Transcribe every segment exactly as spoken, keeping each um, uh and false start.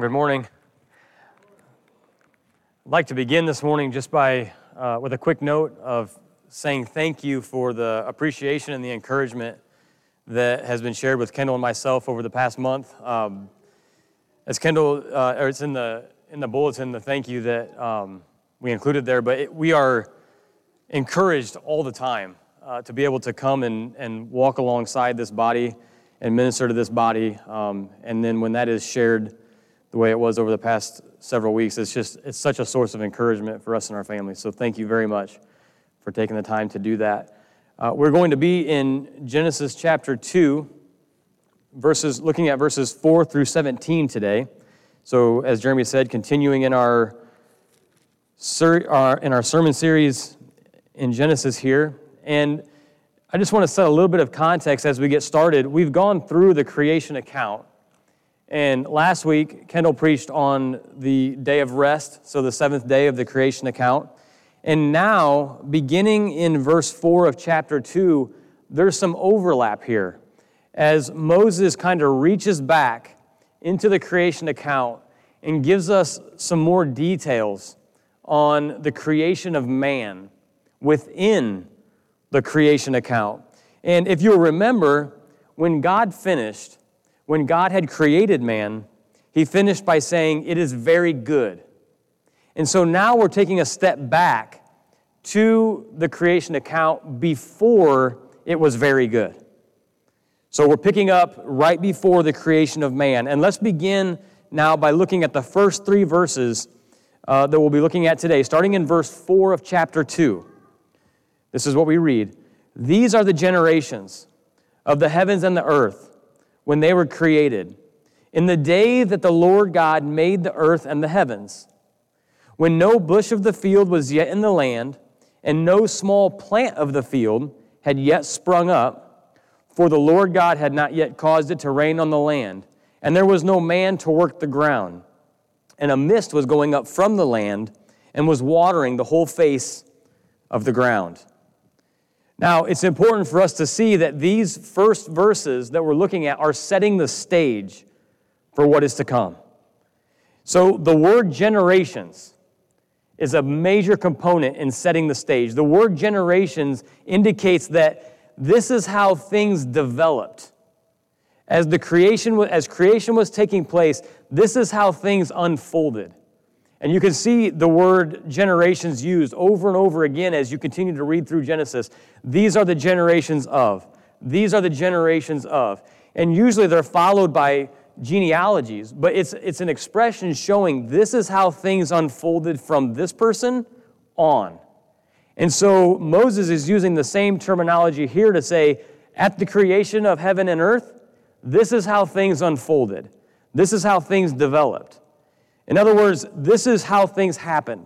Good morning. I'd like to begin this morning just by uh, with a quick note of saying thank you for the appreciation and the encouragement that has been shared with Kendall and myself over the past month. Um, as Kendall, uh, or it's in the in the bulletin, the thank you that um, we included there, but it, we are encouraged all the time uh, to be able to come and, and walk alongside this body and minister to this body, um, and then when that is shared the way it was over the past several weeks, it's just, it's such a source of encouragement for us and our families. So thank you very much for taking the time to do that. Uh, we're going to be in Genesis chapter two, verses, looking at verses four through seventeen today. So as Jeremy said, continuing in our, ser- our, in our sermon series in Genesis here. And I just want to set a little bit of context as we get started. We've gone through the creation account. And last week, Kendall preached on the day of rest, so the seventh day of the creation account. And now, beginning in verse four of chapter two, there's some overlap here. As Moses kind of reaches back into the creation account and gives us some more details on the creation of man within the creation account. And if you'll remember, when God finished, when God had created man, he finished by saying, "It is very good." And so now we're taking a step back to the creation account before it was very good. So we're picking up right before the creation of man. And let's begin now by looking at the first three verses uh, that we'll be looking at today, starting in verse four of chapter two. This is what we read. "These are the generations of the heavens and the earth when they were created, in the day that the Lord God made the earth and the heavens, when no bush of the field was yet in the land, and no small plant of the field had yet sprung up, for the Lord God had not yet caused it to rain on the land, and there was no man to work the ground. And a mist was going up from the land and was watering the whole face of the ground." Now, it's important for us to see that these first verses that we're looking at are setting the stage for what is to come. So the word generations is a major component in setting the stage. The word generations indicates that this is how things developed. As the creation, as creation was taking place, this is how things unfolded. And you can see the word generations used over and over again as you continue to read through Genesis. These are the generations of. These are the generations of. And usually they're followed by genealogies, but it's, it's an expression showing this is how things unfolded from this person on. And so Moses is using the same terminology here to say, at the creation of heaven and earth, this is how things unfolded. This is how things developed. In other words, this is how things happened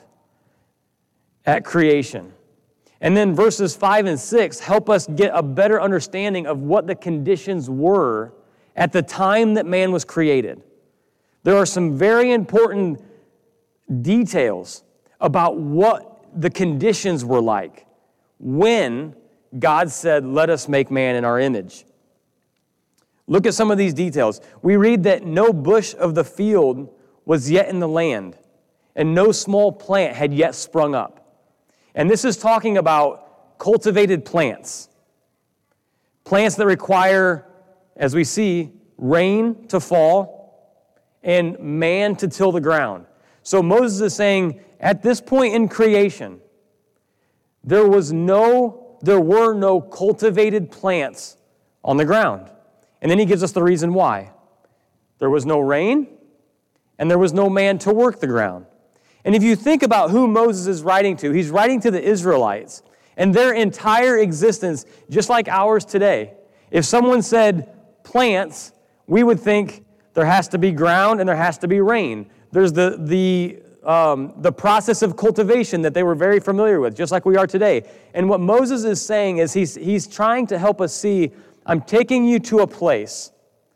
at creation. And then verses five and six help us get a better understanding of what the conditions were at the time that man was created. There are some very important details about what the conditions were like when God said, "Let us make man in our image." Look at some of these details. We read that no bush of the field was yet in the land, and no small plant had yet sprung up. And this is talking about cultivated plants. Plants that require, as we see, rain to fall and man to till the ground. So Moses is saying, at this point in creation, there was no, there were no cultivated plants on the ground. And then he gives us the reason why. There was no rain, and there was no man to work the ground. And if you think about who Moses is writing to, he's writing to the Israelites. And their entire existence, just like ours today, if someone said plants, we would think there has to be ground and there has to be rain. There's the, the, um, the process of cultivation that they were very familiar with, just like we are today. And what Moses is saying is he's, he's trying to help us see, I'm taking you to a place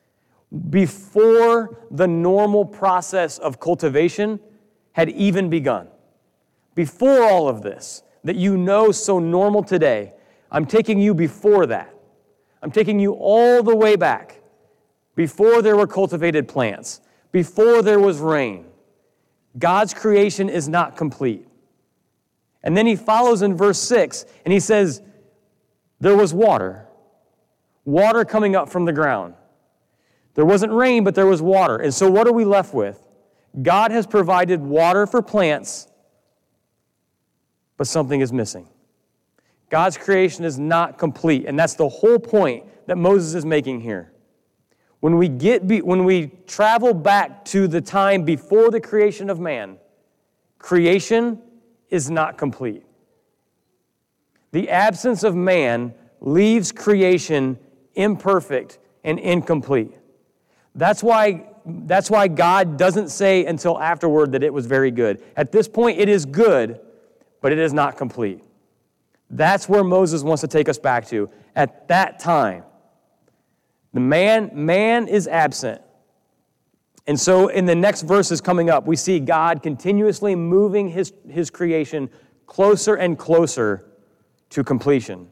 before the normal process of cultivation had even begun. Before all of this that you know so normal today, I'm taking you before that. I'm taking you all the way back, before there were cultivated plants, before there was rain. God's creation is not complete. And then he follows in verse six, and he says, there was water. Water coming up from the ground. There wasn't rain, but there was water. And so what are we left with? God has provided water for plants, but something is missing. God's creation is not complete, and that's the whole point that Moses is making here. When we get, be, when we travel back to the time before the creation of man, creation is not complete. The absence of man leaves creation imperfect and incomplete. That's why, that's why God doesn't say until afterward that it was very good. At this point, it is good, but it is not complete. That's where Moses wants to take us back to. At that time, the man, man is absent. And so in the next verses coming up, we see God continuously moving his, his creation closer and closer to completion.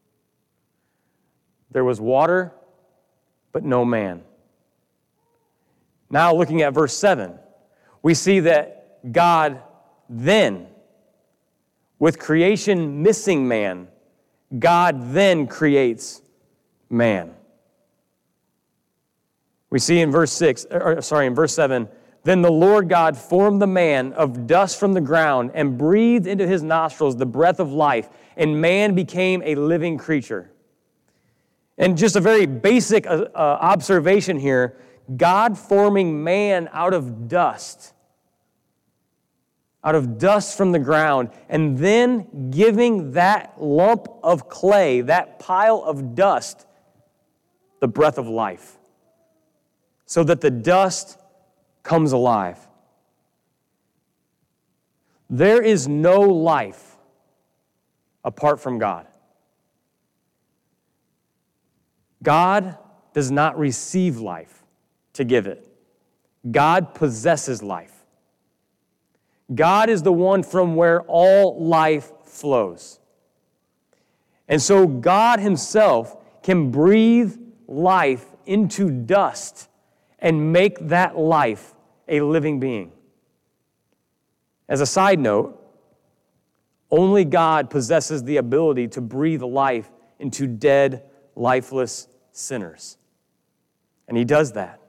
There was water, but no man. Now looking at verse seven, we see that God then, with creation missing man, God then creates man. We see in verse six, or sorry, in verse seven, then the Lord God formed the man of dust from the ground and breathed into his nostrils the breath of life, and man became a living creature. And just a very basic uh, uh, observation here, God forming man out of dust, out of dust from the ground, and then giving that lump of clay, that pile of dust, the breath of life, so that the dust comes alive. There is no life apart from God. God does not receive life to give it. God possesses life. God is the one from where all life flows. And so God himself can breathe life into dust and make that life a living being. As a side note, only God possesses the ability to breathe life into dead, lifeless sinners. And he does that.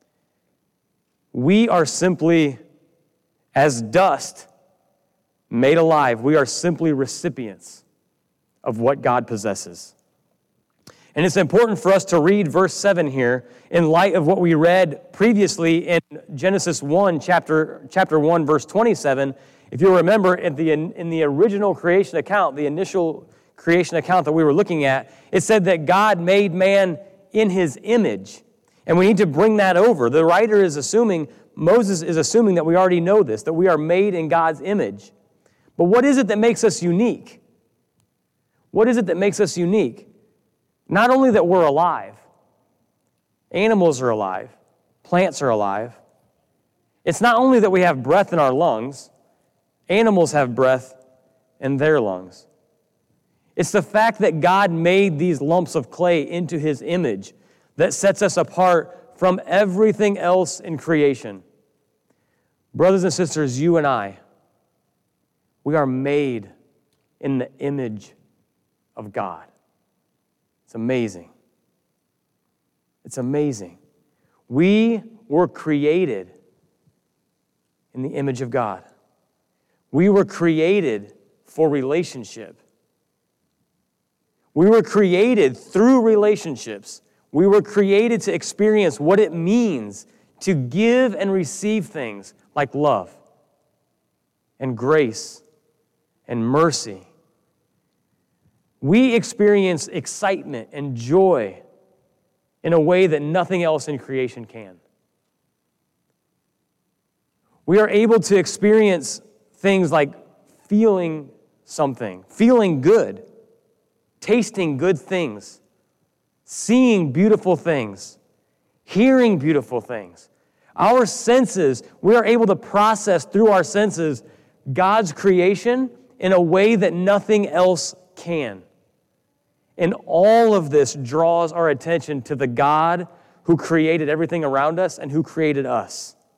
We are simply, as dust made alive, we are simply recipients of what God possesses. And it's important for us to read verse seven here in light of what we read previously in Genesis one, chapter, chapter one, verse twenty-seven. If you'll remember, in the, in the original creation account, the initial creation account that we were looking at, it said that God made man in his image. And we need to bring that over. The writer is assuming, Moses is assuming that we already know this, that we are made in God's image. But what is it that makes us unique? What is it that makes us unique? Not only that we're alive, animals are alive, plants are alive. It's not only that we have breath in our lungs, animals have breath in their lungs. It's the fact that God made these lumps of clay into his image that sets us apart from everything else in creation. Brothers and sisters, you and I, we are made in the image of God. It's amazing. It's amazing. We were created in the image of God. We were created for relationship. We were created through relationships. We were created to experience what it means to give and receive things like love and grace and mercy. We experience excitement and joy in a way that nothing else in creation can. We are able to experience things like feeling something, feeling good, tasting good things, seeing beautiful things, hearing beautiful things. Our senses, we are able to process through our senses God's creation in a way that nothing else can. And all of this draws our attention to the God who created everything around us and who created us.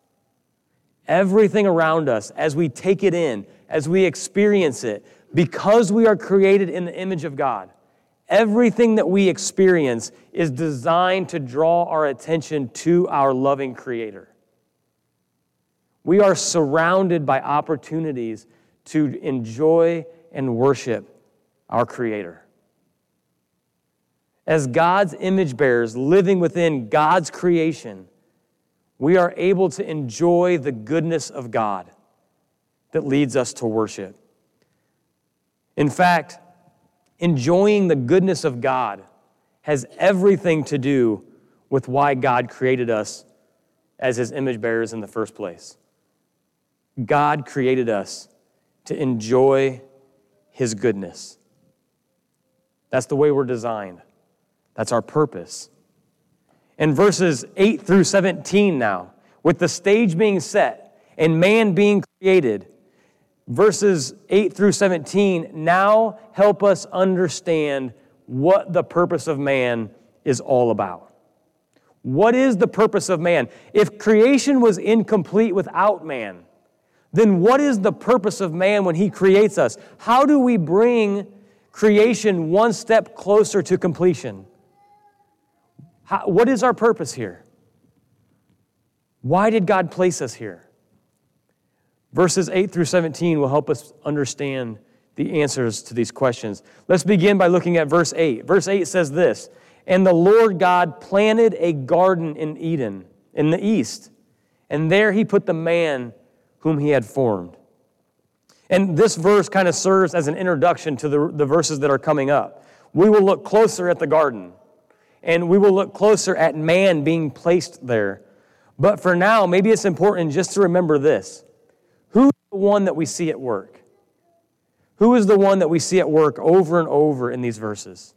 Everything around us, as we take it in, as we experience it, because we are created in the image of God, everything that we experience is designed to draw our attention to our loving Creator. We are surrounded by opportunities to enjoy and worship our Creator. As God's image bearers living within God's creation, we are able to enjoy the goodness of God that leads us to worship. In fact, enjoying the goodness of God has everything to do with why God created us as His image bearers in the first place. God created us to enjoy His goodness. That's the way we're designed. That's our purpose. In verses eight through seventeen now, with the stage being set and man being created, verses eight through seventeen now help us understand what the purpose of man is all about. What is the purpose of man? If creation was incomplete without man, then what is the purpose of man when He creates us? How do we bring creation one step closer to completion? How, what is our purpose here? Why did God place us here? Verses eight through seventeen will help us understand the answers to these questions. Let's begin by looking at verse eight. Verse eight says this, "And the Lord God planted a garden in Eden, in the east, and there He put the man whom He had formed." And this verse kind of serves as an introduction to the, the verses that are coming up. We will look closer at the garden, and we will look closer at man being placed there. But for now, maybe it's important just to remember this. Who is the one that we see at work? Who is the one that we see at work over and over in these verses?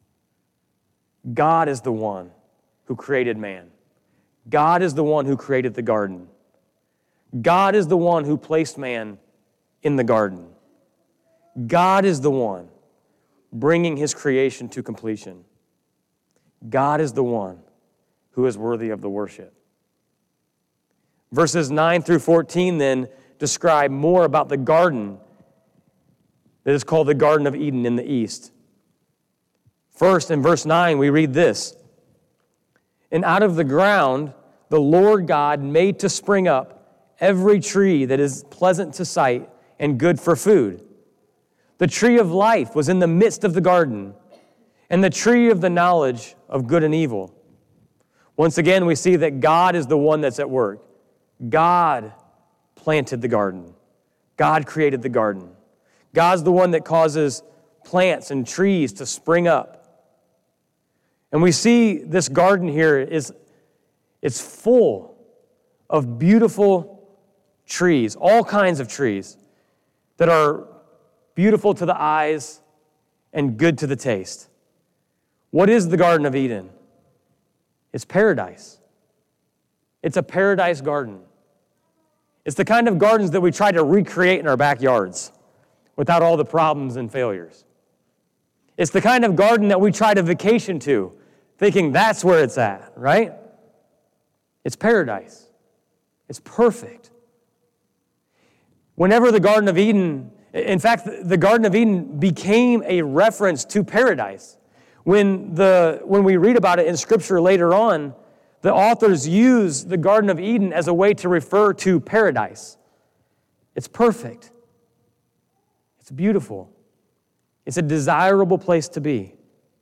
God is the one who created man. God is the one who created the garden. God is the one who placed man in the garden. God is the one bringing His creation to completion. God is the one who is worthy of the worship. Verses nine through fourteen then describe more about the garden that is called the Garden of Eden in the east. First, in verse nine, we read this, "And out of the ground the Lord God made to spring up every tree that is pleasant to sight and good for food. The tree of life was in the midst of the garden, and the tree of the knowledge of good and evil." Once again, we see that God is the one that's at work. God planted the garden. God created the garden. God's the one that causes plants and trees to spring up. And we see this garden here is it's full of beautiful trees, all kinds of trees that are beautiful to the eyes and good to the taste. What is the Garden of Eden? It's paradise. It's a paradise garden. It's the kind of gardens that we try to recreate in our backyards without all the problems and failures. It's the kind of garden that we try to vacation to, thinking that's where it's at, right? It's paradise. It's perfect. Whenever the Garden of Eden, in fact, the Garden of Eden became a reference to paradise. When the when we read about it in Scripture later on, the authors use the Garden of Eden as a way to refer to paradise. It's perfect. It's beautiful. It's a desirable place to be.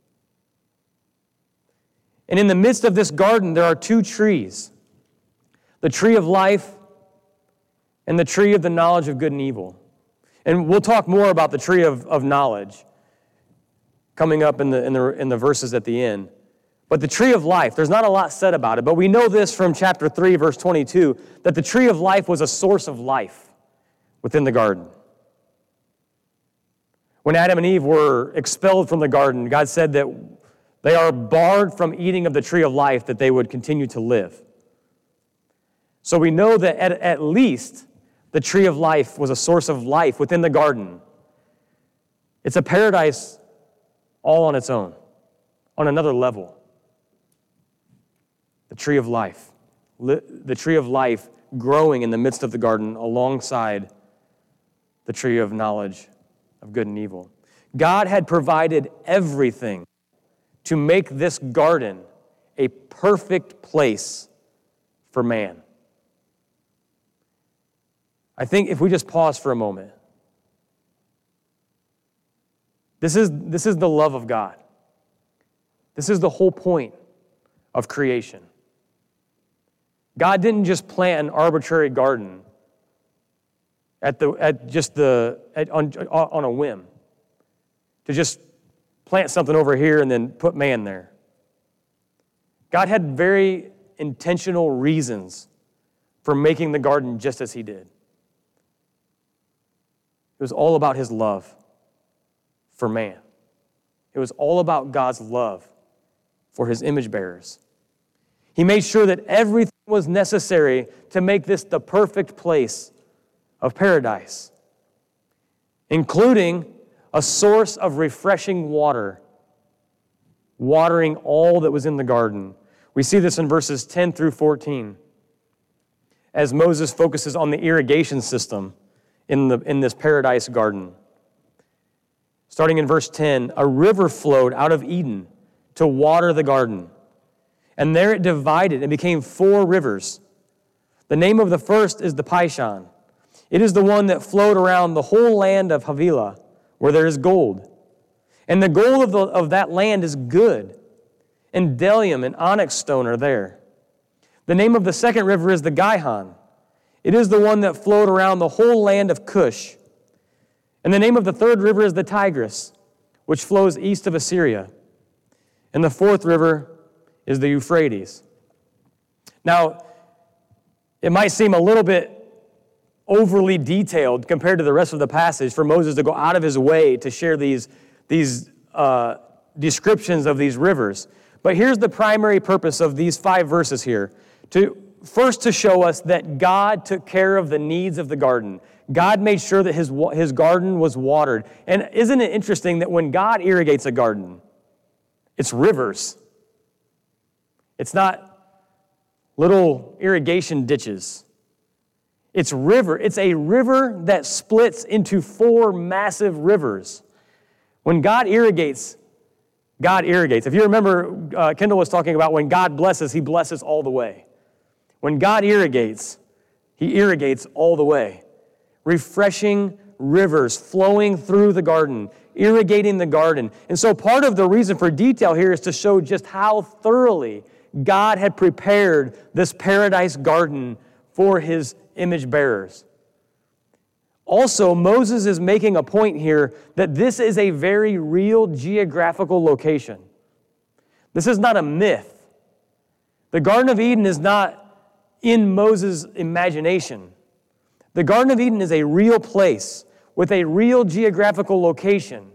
And in the midst of this garden, there are two trees, the tree of life and the tree of the knowledge of good and evil. And we'll talk more about the tree of, of knowledge coming up in the, in the in the verses at the end. But the tree of life, there's not a lot said about it, but we know this from chapter three, verse twenty-two, that the tree of life was a source of life within the garden. When Adam and Eve were expelled from the garden, God said that they are barred from eating of the tree of life, that they would continue to live. So we know that at, at least the tree of life was a source of life within the garden. It's a paradise all on its own, on another level. The tree of life. The tree of life growing in the midst of the garden alongside the tree of knowledge of good and evil. God had provided everything to make this garden a perfect place for man. I think if we just pause for a moment, this is, this is the love of God. This is the whole point of creation. God didn't just plant an arbitrary garden at the at just the at, on, on a whim to just plant something over here and then put man there. God had very intentional reasons for making the garden just as he did. It was all about his love for man. It was all about God's love for his image bearers. He made sure that everything was necessary to make this the perfect place of paradise, including a source of refreshing water, watering all that was in the garden. We see this in verses ten through fourteen, as Moses focuses on the irrigation system in, the, in this paradise garden. Starting in verse ten, a river flowed out of Eden to water the garden. And there it divided and became four rivers. The name of the first is the Pishon. It is the one that flowed around the whole land of Havilah, where there is gold. And the gold of, the, of that land is good, and bdellium and onyx stone are there. The name of the second river is the Gihon. It is the one that flowed around the whole land of Cush. And the name of the third river is the Tigris, which flows east of Assyria. And the fourth river is the Euphrates. Now, it might seem a little bit overly detailed compared to the rest of the passage for Moses to go out of his way to share these, these uh, descriptions of these rivers. But here's the primary purpose of these five verses here. To, first, to show us that God took care of the needs of the garden. God made sure that his, his garden was watered. And isn't it interesting that when God irrigates a garden, it's rivers. It's not little irrigation ditches. It's river. It's a river that splits into four massive rivers. When God irrigates, God irrigates. If you remember, uh, Kendall was talking about when God blesses, he blesses all the way. When God irrigates, he irrigates all the way. Refreshing rivers flowing through the garden, irrigating the garden. And so part of the reason for detail here is to show just how thoroughly God had prepared this paradise garden for his image bearers. Also, Moses is making a point here that this is a very real geographical location. This is not a myth. The Garden of Eden is not in Moses' imagination. The Garden of Eden is a real place with a real geographical location,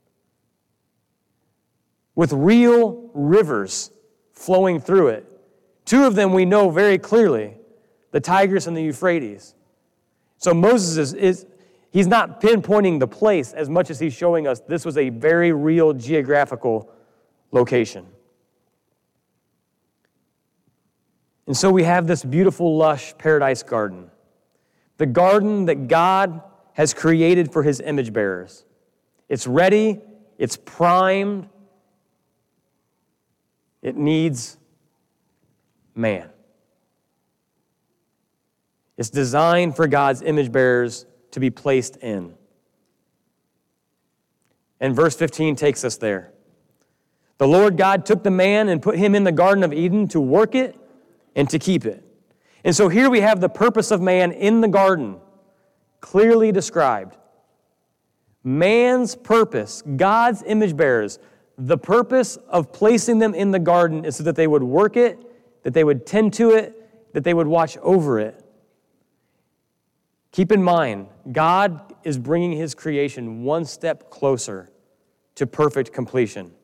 with real rivers flowing through it. Two of them we know very clearly, the Tigris and the Euphrates. So Moses is, is he's not pinpointing the place as much as he's showing us this was a very real geographical location. And so we have this beautiful, lush paradise garden. The garden that God has created for his image bearers. It's ready, it's primed, it needs man. It's designed for God's image bearers to be placed in. And verse fifteen takes us there. The Lord God took the man and put him in the Garden of Eden to work it and to keep it. And so here we have the purpose of man in the garden clearly described. Man's purpose, God's image bearers, the purpose of placing them in the garden is so that they would work it, that they would tend to it, that they would watch over it. Keep in mind, God is bringing his creation one step closer to perfect completion.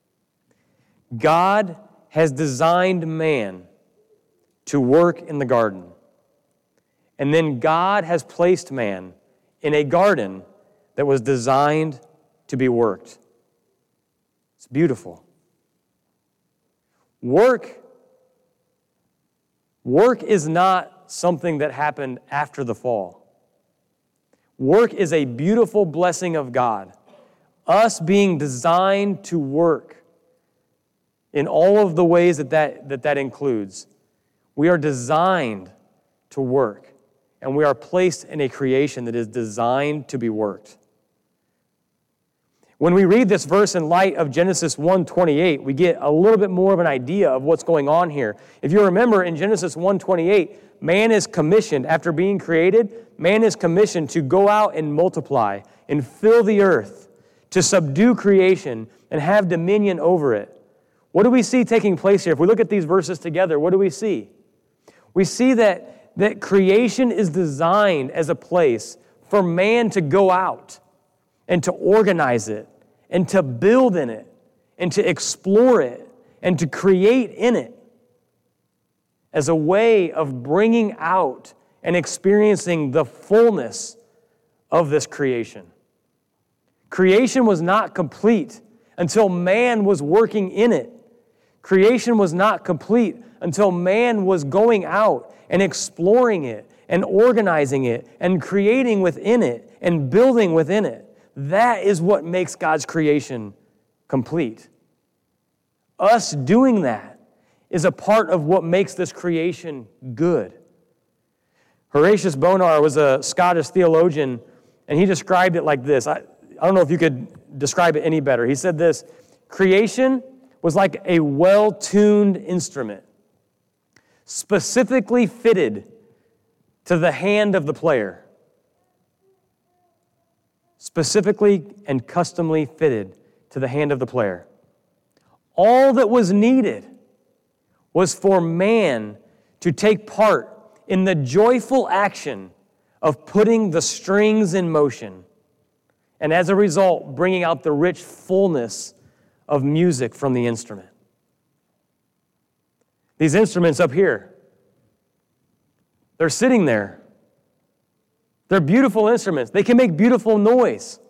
God has designed man to work in the garden. And then God has placed man in a garden that was designed to be worked. It's beautiful. Work, work is not something that happened after the fall. Work is a beautiful blessing of God. Us being designed to work in all of the ways that that, that, that includes. We are designed to work, and we are placed in a creation that is designed to be worked. When we read this verse in light of Genesis one twenty-eight, we get a little bit more of an idea of what's going on here. If you remember in Genesis one twenty-eight, man is commissioned, after being created, man is commissioned to go out and multiply and fill the earth, to subdue creation and have dominion over it. What do we see taking place here? If we look at these verses together, what do we see? We see that, that creation is designed as a place for man to go out and to organize it, and to build in it, and to explore it, and to create in it as a way of bringing out and experiencing the fullness of this creation. Creation was not complete until man was working in it. Creation was not complete until man was going out and exploring it, and organizing it, and creating within it, and building within it. That is what makes God's creation complete. Us doing that is a part of what makes this creation good. Horatius Bonar was a Scottish theologian, and he described it like this. I, I don't know if you could describe it any better. He said this: creation was like a well-tuned instrument, specifically fitted to the hand of the player. Specifically and customly fitted to the hand of the player. All that was needed was for man to take part in the joyful action of putting the strings in motion, and as a result, bringing out the rich fullness of music from the instrument. These instruments up here, they're sitting there. They're beautiful instruments. They can make beautiful noise.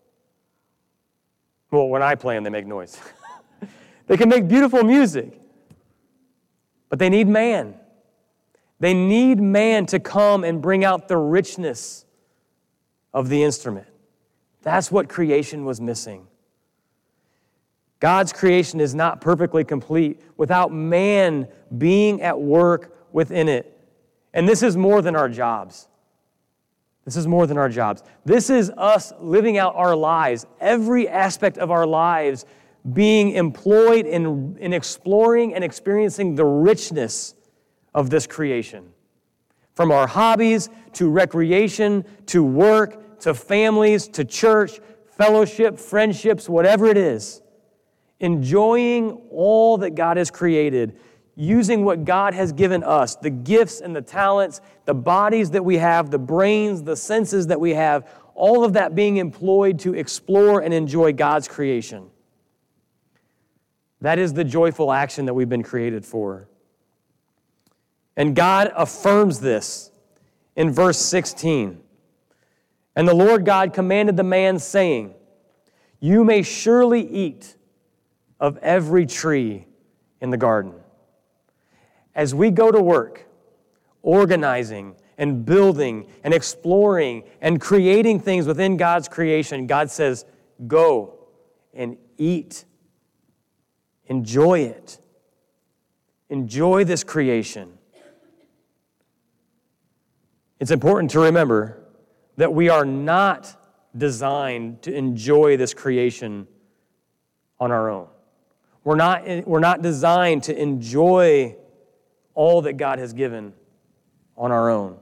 Well, when I play them, they make noise. They can make beautiful music. But they need man. They need man to come and bring out the richness of the instrument. That's what creation was missing. God's creation is not perfectly complete without man being at work within it. And this is more than our jobs. This is more than our jobs. This is us living out our lives, every aspect of our lives being employed in, in exploring and experiencing the richness of this creation. From our hobbies to recreation to work to families to church, fellowship, friendships, whatever it is. Enjoying all that God has created, using what God has given us, the gifts and the talents, the bodies that we have, the brains, the senses that we have, all of that being employed to explore and enjoy God's creation. That is the joyful action that we've been created for. And God affirms this in verse sixteen. And the Lord God commanded the man, saying, "You may surely eat of every tree in the garden." As we go to work, organizing and building and exploring and creating things within God's creation, God says, go and eat. Enjoy it. Enjoy this creation. It's important to remember that we are not designed to enjoy this creation on our own. We're not, we're not designed to enjoy all that God has given on our own.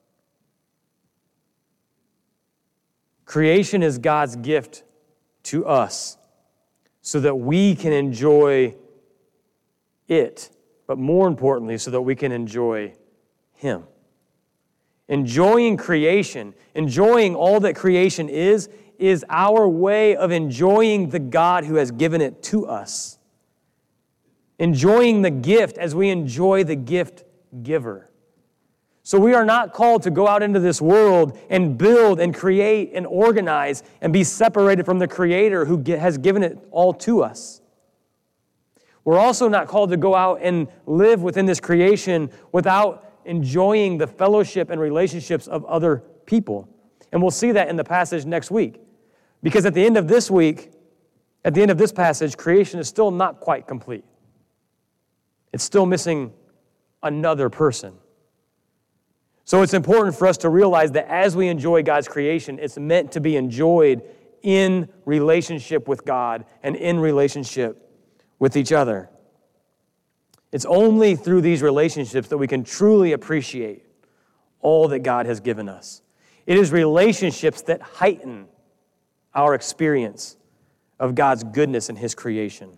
Creation is God's gift to us so that we can enjoy it, but more importantly, so that we can enjoy Him. Enjoying creation, enjoying all that creation is, is our way of enjoying the God who has given it to us. Enjoying the gift as we enjoy the gift giver. So we are not called to go out into this world and build and create and organize and be separated from the Creator who has given it all to us. We're also not called to go out and live within this creation without enjoying the fellowship and relationships of other people. And we'll see that in the passage next week. Because at the end of this week, at the end of this passage, creation is still not quite complete. It's still missing another person. So it's important for us to realize that as we enjoy God's creation, it's meant to be enjoyed in relationship with God and in relationship with each other. It's only through these relationships that we can truly appreciate all that God has given us. It is relationships that heighten our experience of God's goodness and His creation.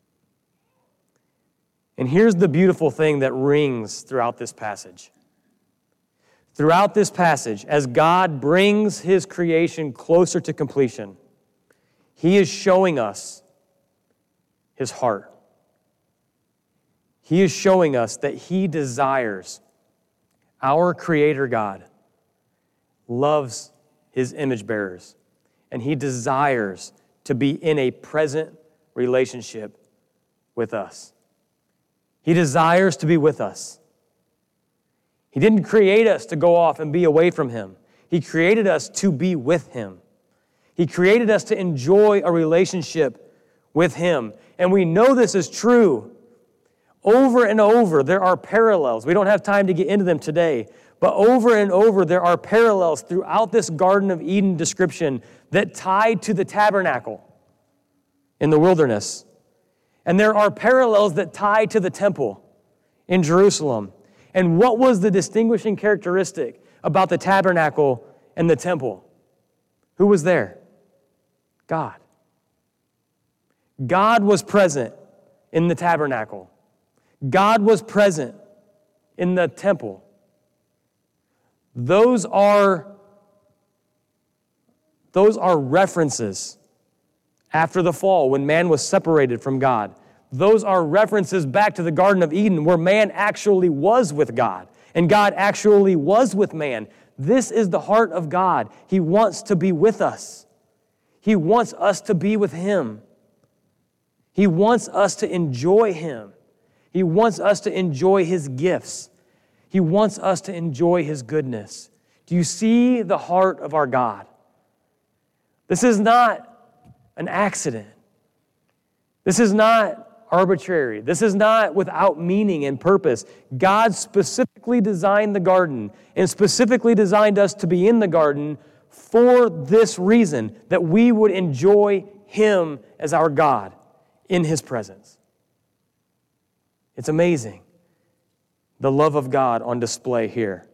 And here's the beautiful thing that rings throughout this passage. Throughout this passage, as God brings His creation closer to completion, He is showing us His heart. He is showing us that He desires, our Creator God loves His image bearers, and He desires to be in a present relationship with us. He desires to be with us. He didn't create us to go off and be away from Him. He created us to be with Him. He created us to enjoy a relationship with Him. And we know this is true. Over and over, there are parallels. We don't have time to get into them today. But over and over, there are parallels throughout this Garden of Eden description that tie to the tabernacle in the wilderness. And there are parallels that tie to the temple in Jerusalem. And what was the distinguishing characteristic about the tabernacle and the temple? Who was there? God. God was present in the tabernacle. God was present in the temple. Those are, those are references after the fall when man was separated from God. Those are references back to the Garden of Eden where man actually was with God and God actually was with man. This is the heart of God. He wants to be with us. He wants us to be with Him. He wants us to enjoy Him. He wants us to enjoy His gifts. He wants us to enjoy His goodness. Do you see the heart of our God? This is not an accident. This is not arbitrary. This is not without meaning and purpose. God specifically designed the garden and specifically designed us to be in the garden for this reason, that we would enjoy Him as our God in His presence. It's amazing, the love of God on display here.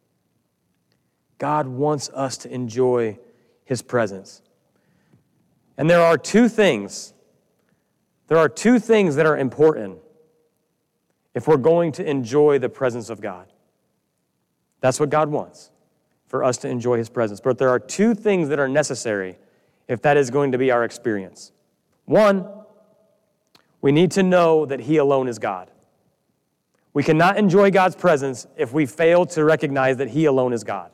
God wants us to enjoy His presence. And there are two things There are two things that are important if we're going to enjoy the presence of God. That's what God wants, for us to enjoy His presence. But there are two things that are necessary if that is going to be our experience. One, we need to know that He alone is God. We cannot enjoy God's presence if we fail to recognize that He alone is God.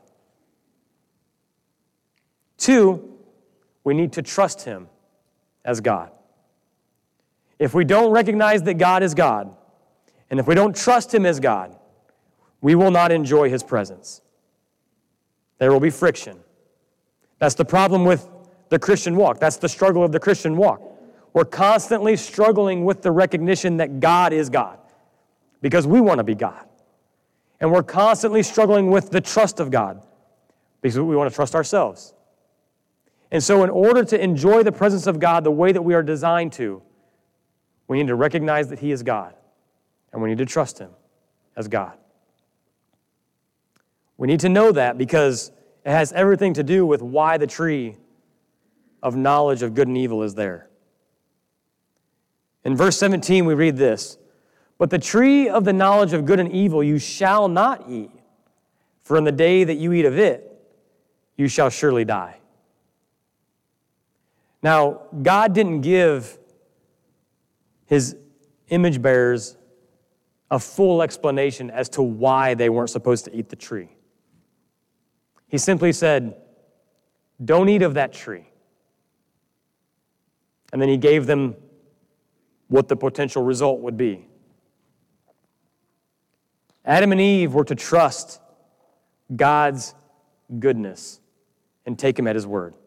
Two, we need to trust Him as God. If we don't recognize that God is God, and if we don't trust Him as God, we will not enjoy His presence. There will be friction. That's the problem with the Christian walk. That's the struggle of the Christian walk. We're constantly struggling with the recognition that God is God, because we want to be God. And we're constantly struggling with the trust of God, because we want to trust ourselves. And so in order to enjoy the presence of God the way that we are designed to, we need to recognize that He is God, and we need to trust Him as God. We need to know that because it has everything to do with why the tree of knowledge of good and evil is there. In verse seventeen, we read this, "But the tree of the knowledge of good and evil you shall not eat, for in the day that you eat of it, you shall surely die." Now, God didn't give His image bearers a full explanation as to why they weren't supposed to eat the tree. He simply said, "Don't eat of that tree." And then He gave them what the potential result would be. Adam and Eve were to trust God's goodness and take him at his word.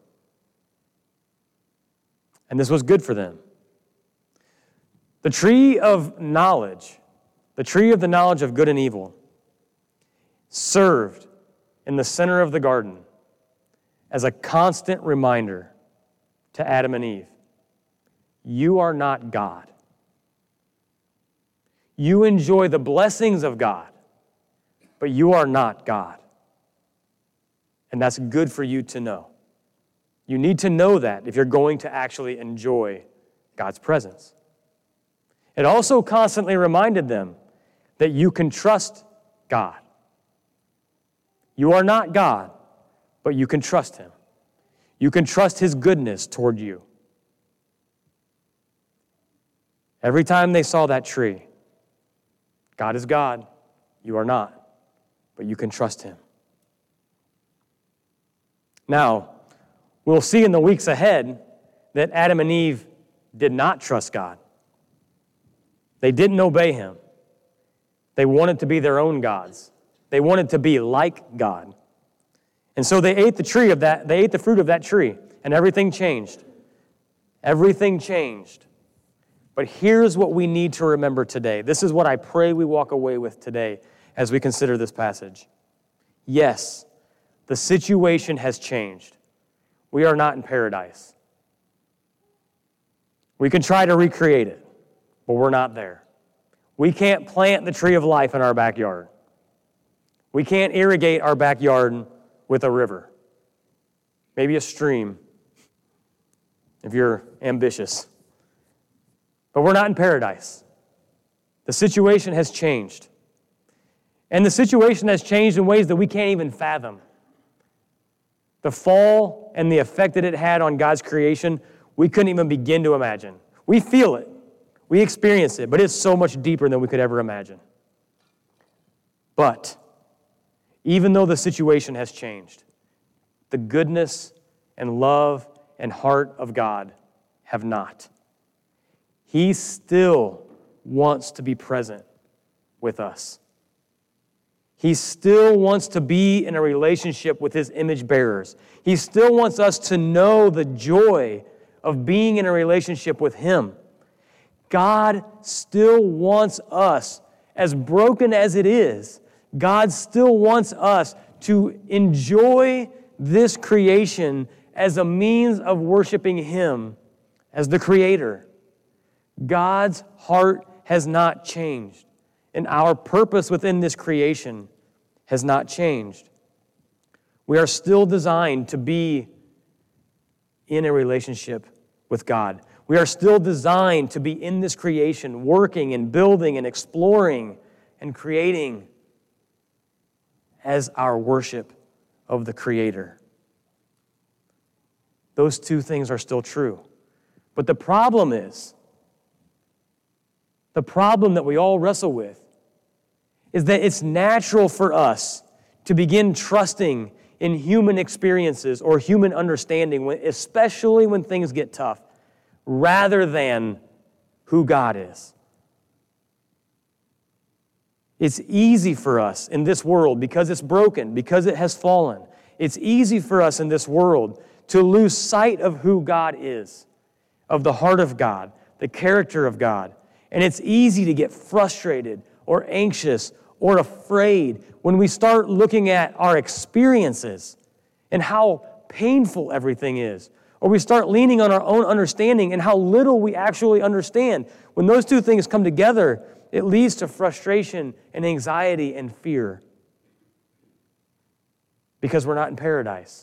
And this was good for them. The tree of knowledge, the tree of the knowledge of good and evil, served in the center of the garden as a constant reminder to Adam and Eve, you are not God. You enjoy the blessings of God, but you are not God. And that's good for you to know. You need to know that if you're going to actually enjoy God's presence. It also constantly reminded them that you can trust God. You are not God, but you can trust him. You can trust his goodness toward you. Every time they saw that tree, God is God, you are not, but you can trust him. Now, we'll see in the weeks ahead that Adam and Eve did not trust God. They didn't obey him. They wanted to be their own gods. They wanted to be like God. And so they ate the tree of that, they ate the fruit of that tree, and everything changed. Everything changed. But here's what we need to remember today. This is what I pray we walk away with today as we consider this passage. Yes, the situation has changed. We are not in paradise. We can try to recreate it, but we're not there. We can't plant the tree of life in our backyard. We can't irrigate our backyard with a river, maybe a stream, if you're ambitious. But we're not in paradise. The situation has changed. And the situation has changed in ways that we can't even fathom. The fall and the effect that it had on God's creation, we couldn't even begin to imagine. We feel it. We experience it, but it's so much deeper than we could ever imagine. But even though the situation has changed, the goodness and love and heart of God have not. He still wants to be present with us. He still wants to be in a relationship with his image bearers. He still wants us to know the joy of being in a relationship with him. God still wants us, as broken as it is, God still wants us to enjoy this creation as a means of worshiping him as the creator. God's heart has not changed, and our purpose within this creation has not changed. We are still designed to be in a relationship with God. We are still designed to be in this creation, working and building and exploring and creating as our worship of the Creator. Those two things are still true. But the problem is, the problem that we all wrestle with is that it's natural for us to begin trusting in human experiences or human understanding, especially when things get tough, rather than who God is. It's easy for us in this world, because it's broken, because it has fallen, it's easy for us in this world to lose sight of who God is, of the heart of God, the character of God. And it's easy to get frustrated or anxious or afraid when we start looking at our experiences and how painful everything is. Or we start leaning on our own understanding and how little we actually understand. When those two things come together, it leads to frustration and anxiety and fear. Because we're not in paradise.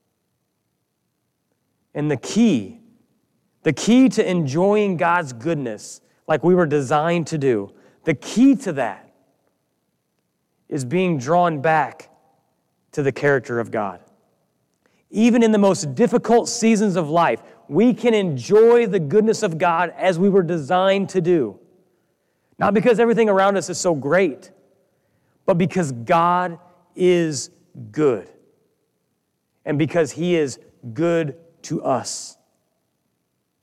And the key, the key to enjoying God's goodness like we were designed to do, the key to that is being drawn back to the character of God. Even in the most difficult seasons of life, we can enjoy the goodness of God as we were designed to do. Not because everything around us is so great, but because God is good. And because He is good to us.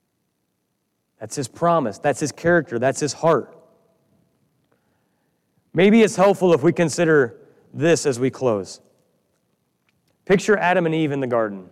That's His promise. That's His character. That's His heart. Maybe it's helpful if we consider this as we close. Picture Adam and Eve in the garden,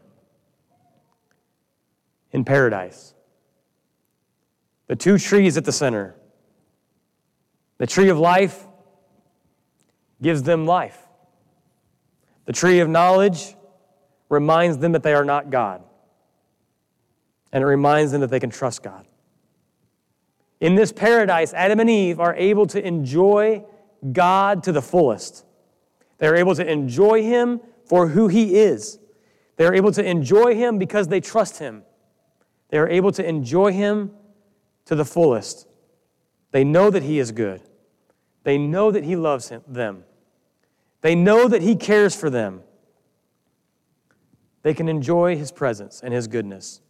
in paradise. The two trees at the center. The tree of life gives them life. The tree of knowledge reminds them that they are not God. And it reminds them that they can trust God. In this paradise, Adam and Eve are able to enjoy God to the fullest. They're able to enjoy Him for who He is. They're able to enjoy Him because they trust Him. They are able to enjoy Him to the fullest. They know that He is good. They know that He loves him, them. They know that He cares for them. They can enjoy His presence and His goodness.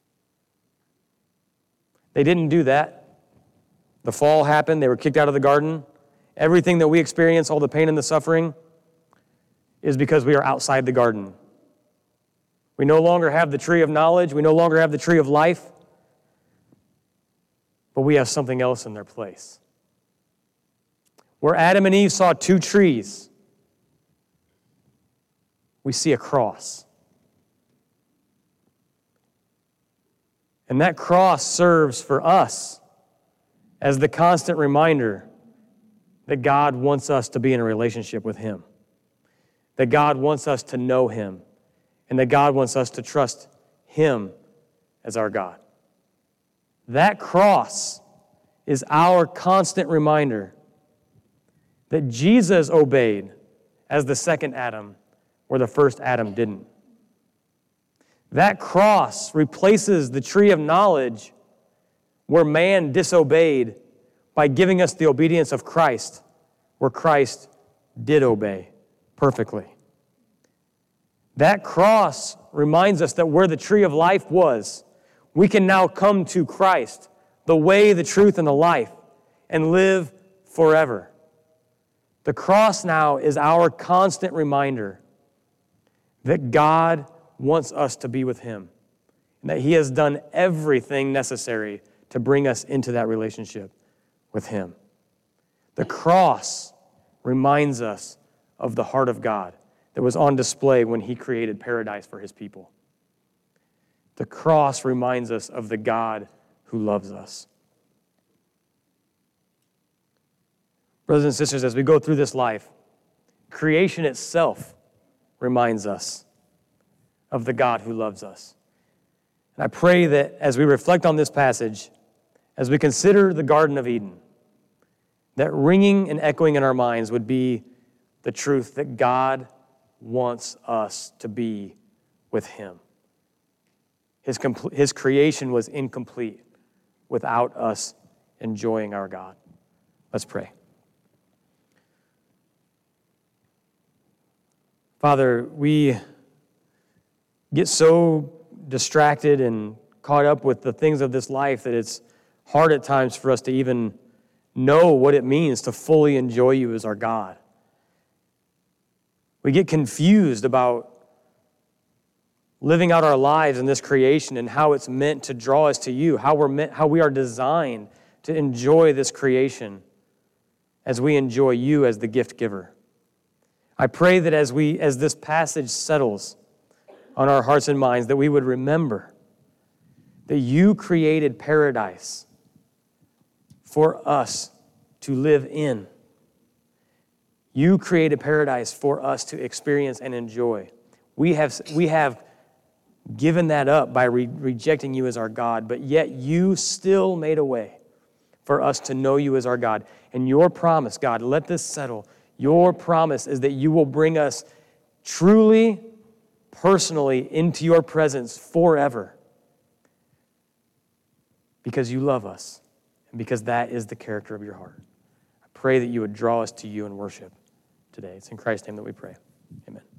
They didn't do that. The fall happened. They were kicked out of the garden. Everything that we experience, all the pain and the suffering, is because we are outside the garden. We no longer have the tree of knowledge. We no longer have the tree of life. But we have something else in their place. Where Adam and Eve saw two trees, we see a cross. And that cross serves for us as the constant reminder that God wants us to be in a relationship with Him, that God wants us to know Him, and that God wants us to trust Him as our God. That cross is our constant reminder that Jesus obeyed as the second Adam, where the first Adam didn't. That cross replaces the tree of knowledge where man disobeyed by giving us the obedience of Christ, where Christ did obey perfectly. That cross reminds us that where the tree of life was, we can now come to Christ, the way, the truth, and the life, and live forever. The cross now is our constant reminder that God wants us to be with Him, and that He has done everything necessary to bring us into that relationship with Him. The cross reminds us of the heart of God that was on display when He created paradise for His people. The cross reminds us of the God who loves us. Brothers and sisters, as we go through this life, creation itself reminds us of the God who loves us. And I pray that as we reflect on this passage, as we consider the Garden of Eden, that ringing and echoing in our minds would be the truth that God wants us to be with Him. His, compl- his creation was incomplete without us enjoying our God. Let's pray. Father, we get so distracted and caught up with the things of this life that it's hard at times for us to even know what it means to fully enjoy You as our God. We get confused about living out our lives in this creation and how it's meant to draw us to You, how we're meant, how we are designed to enjoy this creation as we enjoy You as the gift giver. I pray that as we, as this passage settles on our hearts and minds, that we would remember that You created paradise for us to live in. You created paradise for us to experience and enjoy. We have, we have given that up by re- rejecting You as our God, but yet You still made a way for us to know You as our God. And Your promise, God, let this settle. Your promise is that You will bring us truly, personally into Your presence forever because You love us and because that is the character of Your heart. I pray that You would draw us to You in worship today. It's in Christ's name that we pray. Amen.